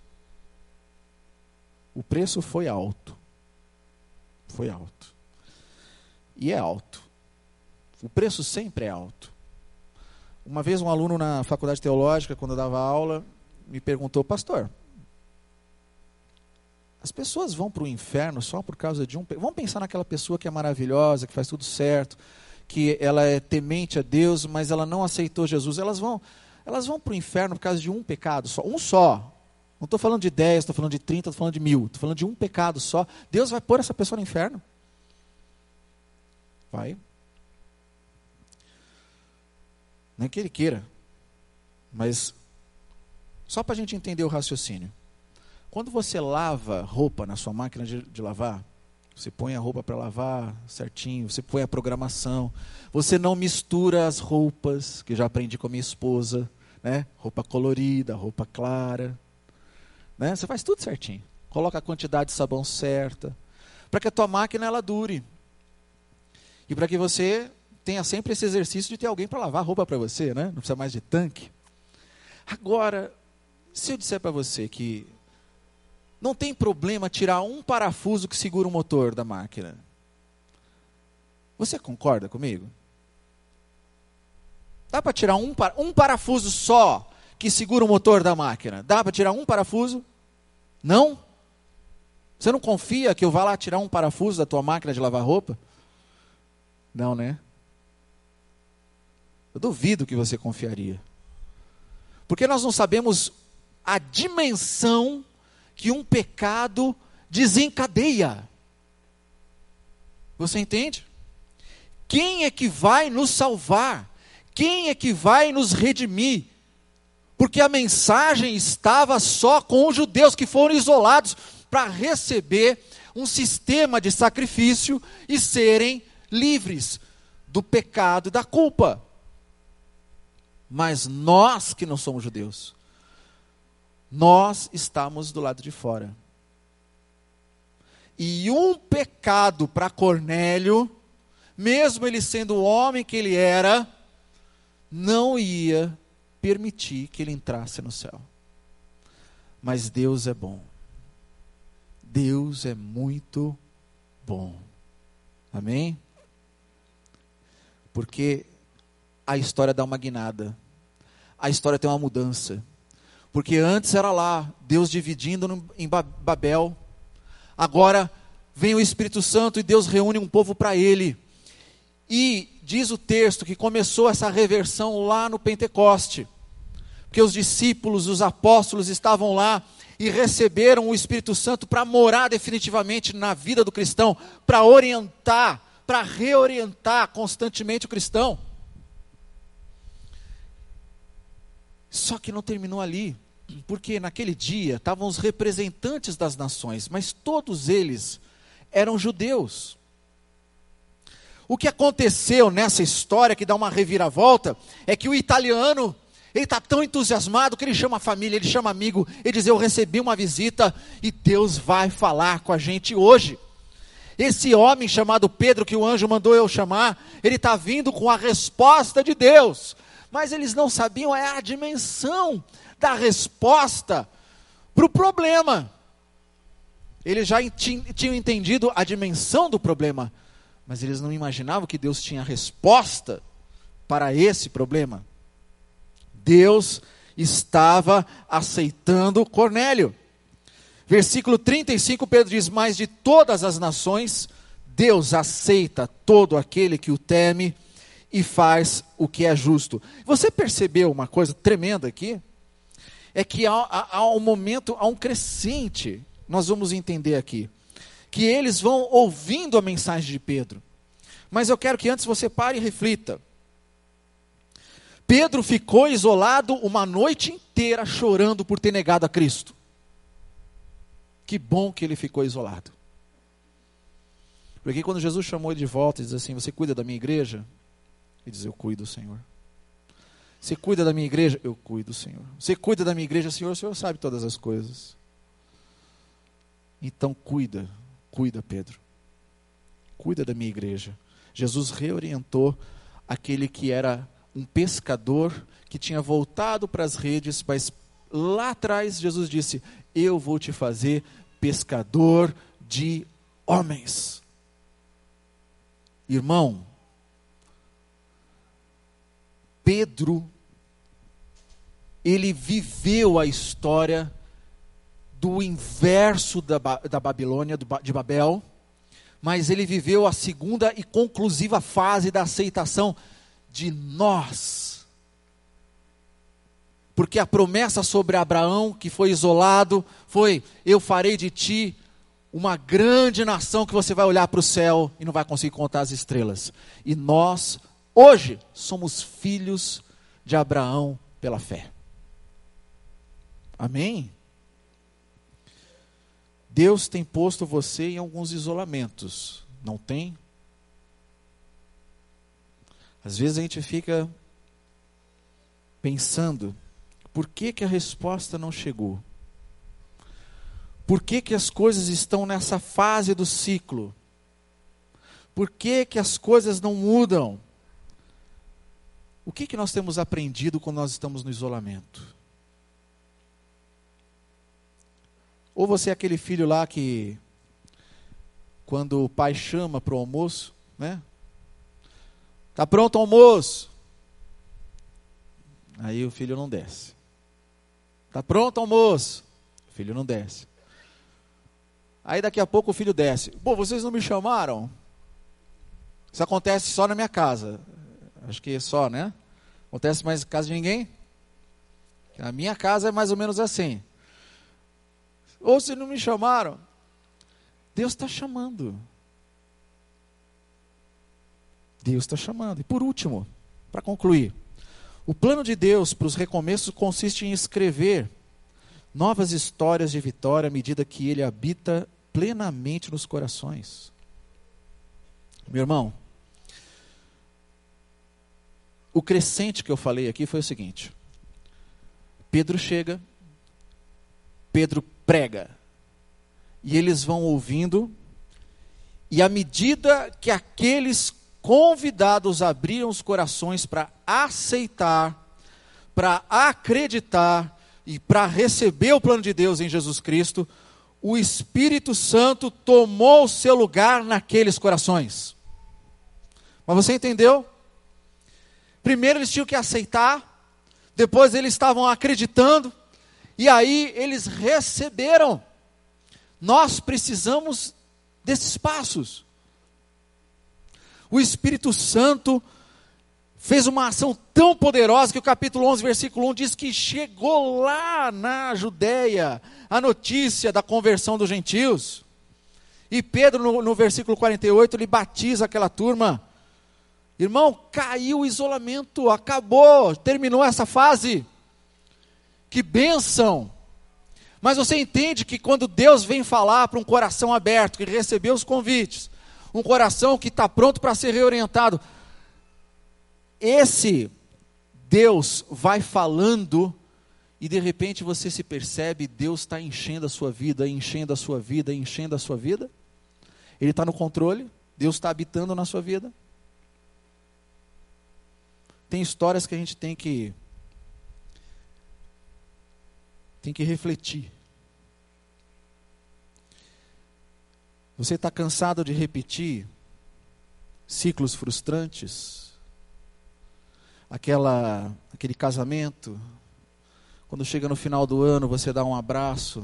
O preço foi alto. Foi alto. E é alto. O preço sempre é alto. Uma vez um aluno na faculdade teológica, quando eu dava aula, me perguntou, pastor, as pessoas vão para o inferno só por causa de vamos pensar naquela pessoa que é maravilhosa, que faz tudo certo, que ela é temente a Deus, mas ela não aceitou Jesus. Elas vão para o inferno por causa de um pecado só. Um só. Não estou falando de 10, estou falando de 30, estou falando de 1000. Estou falando de um pecado só. Deus vai pôr essa pessoa no inferno? Vai. Não é que ele queira, mas só para a gente entender o raciocínio. Quando você lava roupa na sua máquina de lavar, você põe a roupa para lavar certinho, você põe a programação, você não mistura as roupas, que eu já aprendi com a minha esposa, né? Roupa colorida, roupa clara, né? Você faz tudo certinho, coloca a quantidade de sabão certa, para que a tua máquina ela dure, e para que você tenha sempre esse exercício de ter alguém para lavar a roupa para você, né? Não precisa mais de tanque. Agora, se eu disser para você que não tem problema tirar um parafuso que segura o motor da máquina, você concorda comigo? Dá para tirar um parafuso só que segura o motor da máquina? Dá para tirar um parafuso? Não? Você não confia que eu vá lá tirar um parafuso da tua máquina de lavar roupa? Não, né? Eu duvido que você confiaria. Porque nós não sabemos a dimensão que um pecado desencadeia. Você entende? Quem é que vai nos salvar? Quem é que vai nos redimir? Porque a mensagem estava só com os judeus que foram isolados para receber um sistema de sacrifício e serem livres do pecado e da culpa. Mas nós que não somos judeus, nós estamos do lado de fora. E um pecado para Cornélio, mesmo ele sendo o homem que ele era, não ia permitir que ele entrasse no céu. Mas Deus é bom. Deus é muito bom. Amém? Porque a história dá uma guinada. A história tem uma mudança. Porque antes era lá, Deus dividindo em Babel. Agora vem o Espírito Santo e Deus reúne um povo para Ele. E diz o texto que começou essa reversão lá no Pentecoste. Porque os discípulos, os apóstolos estavam lá e receberam o Espírito Santo para morar definitivamente na vida do cristão, para orientar, para reorientar constantemente o cristão. Só que não terminou ali, porque naquele dia estavam os representantes das nações, mas todos eles eram judeus. O que aconteceu nessa história, que dá uma reviravolta, é que o italiano, ele está tão entusiasmado que ele chama a família, ele chama amigo, ele diz: eu recebi uma visita e Deus vai falar com a gente hoje. Esse homem chamado Pedro, que o anjo mandou eu chamar, ele está vindo com a resposta de Deus. Mas eles não sabiam a dimensão da resposta para o problema. Eles já tinham entendido a dimensão do problema, mas eles não imaginavam que Deus tinha resposta para esse problema. Deus estava aceitando Cornélio. Versículo 35, Pedro diz: mas de todas as nações, Deus aceita todo aquele que o teme e faz o que é justo. Você percebeu uma coisa tremenda aqui? É que há um momento, há um crescente, nós vamos entender aqui, que eles vão ouvindo a mensagem de Pedro. Mas eu quero que antes você pare e reflita. Pedro ficou isolado uma noite inteira chorando por ter negado a Cristo. Que bom que ele ficou isolado. Porque quando Jesus chamou ele de volta e diz assim: você cuida da minha igreja? Ele diz: eu cuido, Senhor. Você cuida da minha igreja? Eu cuido, Senhor. Você cuida da minha igreja? Senhor, o Senhor sabe todas as coisas. Então cuida, Pedro. Cuida da minha igreja. Jesus reorientou aquele que era um pescador, que tinha voltado para as redes, mas lá atrás Jesus disse: eu vou te fazer pescador de homens. Irmão, Pedro, ele viveu a história do inverso da Babilônia, de Babel, mas ele viveu a segunda e conclusiva fase da aceitação de nós. Porque a promessa sobre Abraão, que foi isolado, foi: eu farei de ti uma grande nação que você vai olhar para o céu e não vai conseguir contar as estrelas. E nós, hoje, somos filhos de Abraão pela fé. Amém? Deus tem posto você em alguns isolamentos, não tem? Às vezes a gente fica pensando: por que a resposta não chegou? Por que as coisas estão nessa fase do ciclo? Por que as coisas não mudam? O que nós temos aprendido quando nós estamos no isolamento? Ou você é aquele filho lá que, quando o pai chama para o almoço, né? Está pronto o almoço? Aí o filho não desce. Está pronto o almoço? O filho não desce. Aí daqui a pouco o filho desce. Pô, vocês não me chamaram? Isso acontece só na minha casa. Acho que é só, né? Acontece mais em casa de ninguém? Na minha casa é mais ou menos assim. Ou se não me chamaram, Deus está chamando. Deus está chamando. E por último, para concluir, o plano de Deus para os recomeços consiste em escrever novas histórias de vitória à medida que Ele habita plenamente nos corações. Meu irmão, o crescente que eu falei aqui foi o seguinte: Pedro chega, Pedro prega, e eles vão ouvindo, e à medida que aqueles convidados abriram os corações para aceitar, para acreditar e para receber o plano de Deus em Jesus Cristo, o Espírito Santo tomou o seu lugar naqueles corações. Mas você entendeu? Primeiro eles tinham que aceitar, depois eles estavam acreditando, e aí eles receberam. Nós precisamos desses passos. O Espírito Santo fez uma ação tão poderosa que o capítulo 11, versículo 1 diz que chegou lá na Judeia a notícia da conversão dos gentios. E Pedro, no versículo 48, ele batiza aquela turma. Irmão, caiu o isolamento, acabou, terminou essa fase. Que bênção! Mas você entende que quando Deus vem falar para um coração aberto, que recebeu os convites, um coração que está pronto para ser reorientado, esse Deus vai falando e de repente você se percebe, Deus está enchendo a sua vida, enchendo a sua vida, enchendo a sua vida. Ele está no controle, Deus está habitando na sua vida. Tem histórias que a gente tem que refletir. Você está cansado de repetir ciclos frustrantes? Aquele casamento, quando chega no final do ano você dá um abraço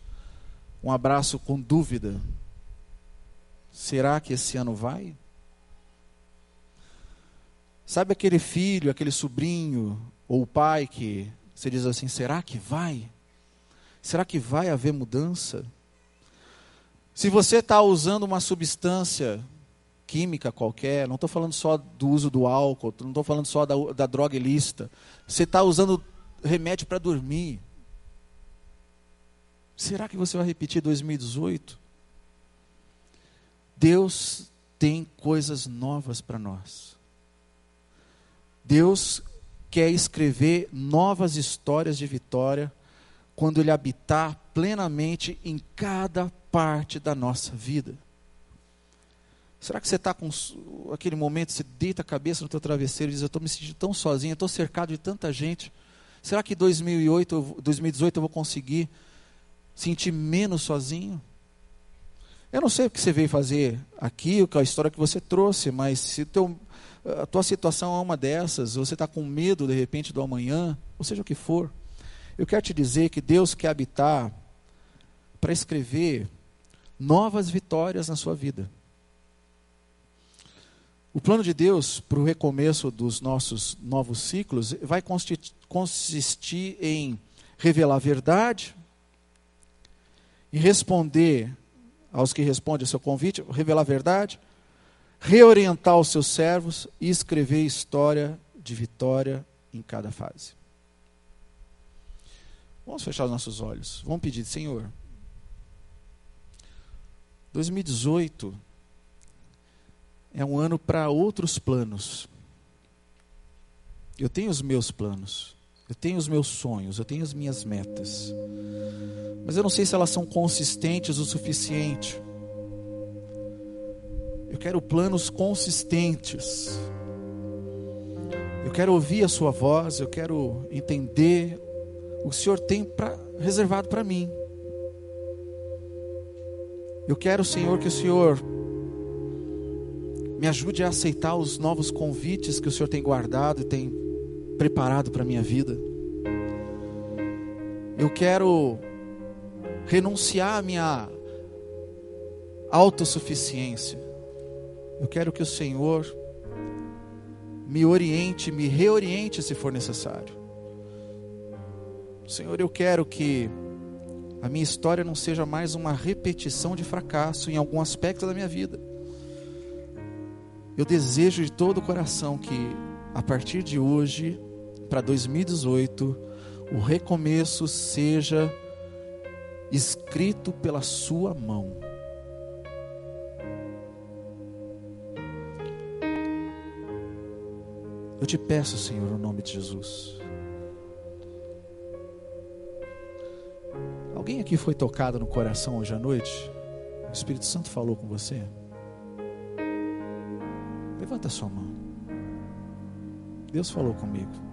com dúvida. Será que esse ano vai? Sabe aquele filho, aquele sobrinho, ou o pai que você diz assim, será que vai? Será que vai haver mudança? Se você está usando uma substância química qualquer, não estou falando só do uso do álcool, não estou falando só da droga ilícita, você está usando remédio para dormir, será que você vai repetir 2018? Deus tem coisas novas para nós. Deus quer escrever novas histórias de vitória quando Ele habitar plenamente em cada parte da nossa vida. Será que você está com aquele momento, você deita a cabeça no teu travesseiro e diz, eu estou me sentindo tão sozinho, estou cercado de tanta gente. Será que 2018 eu vou conseguir sentir menos sozinho? Eu não sei o que você veio fazer aqui, qual a história que você trouxe, mas se a tua situação é uma dessas, você está com medo de repente do amanhã, ou seja o que for, eu quero te dizer que Deus quer habitar para escrever novas vitórias na sua vida. O plano de Deus para o recomeço dos nossos novos ciclos vai consistir em revelar a verdade, em responder aos que respondem ao seu convite, revelar a verdade, reorientar os seus servos e escrever história de vitória em cada fase. Vamos fechar os nossos olhos. Vamos pedir, Senhor, 2018 é um ano para outros planos. Eu tenho os meus planos, eu tenho os meus sonhos, eu tenho as minhas metas, mas eu não sei se elas são consistentes o suficiente. Eu quero planos consistentes. Eu quero ouvir a sua voz, eu quero entender o que o Senhor tem reservado para mim. Eu quero, Senhor, que o Senhor me ajude a aceitar os novos convites que o Senhor tem guardado e tem preparado para a minha vida. Eu quero renunciar à minha autossuficiência. Eu quero que o Senhor me oriente, me reoriente se for necessário. Senhor, eu quero que a minha história não seja mais uma repetição de fracasso em algum aspecto da minha vida. Eu desejo de todo o coração que, a partir de hoje, para 2018, o recomeço seja escrito pela sua mão. Eu te peço, Senhor, no nome de Jesus. Alguém aqui foi tocado no coração hoje à noite? O Espírito Santo falou com você? Levanta a sua mão. Deus falou comigo.